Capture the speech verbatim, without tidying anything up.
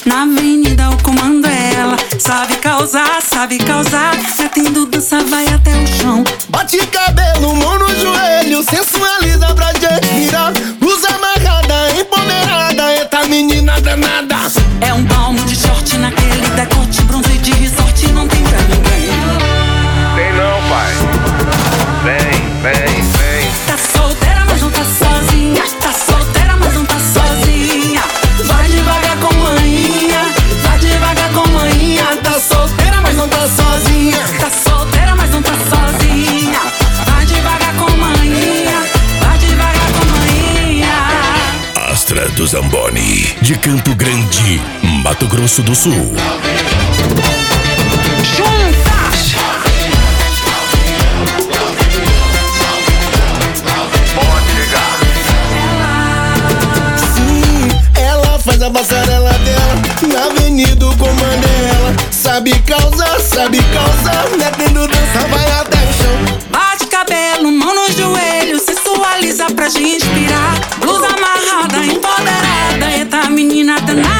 Na avenida o comando é ela. Sabe causar, sabe causar. Metendo dança, vai até o chão. Bate cabelo, mão no joelho, sensualiza pra gente virar. Blusa amarrada, empoderada, eita menina danada. É um palmo de short naquele decote, bronze de resort, não tem pra ninguém. Tem não, pai. Vem, vem, vem. Tá solteira, mas não tá sozinha. Tá solteira, mas não tá sozinha. Vai devagar com manhinha, vai devagar com manhinha. Tá solteira, mas não tá sozinha. Tá solteira, mas não tá sozinha. Vai devagar com manhinha, vai devagar com manhinha. Astra do Zamboni, de Campo Grande, Mato Grosso do Sul. Juntas! Pode chegar. Sim, ela faz a passarela dela, na avenida o comando é ela. Sabe causar, sabe causar, metendo dança, vai até o chão. Bate cabelo, mão no joelho, sensualiza pra gente inspirar. Blusa amarrada, empoderada, eita menina danada.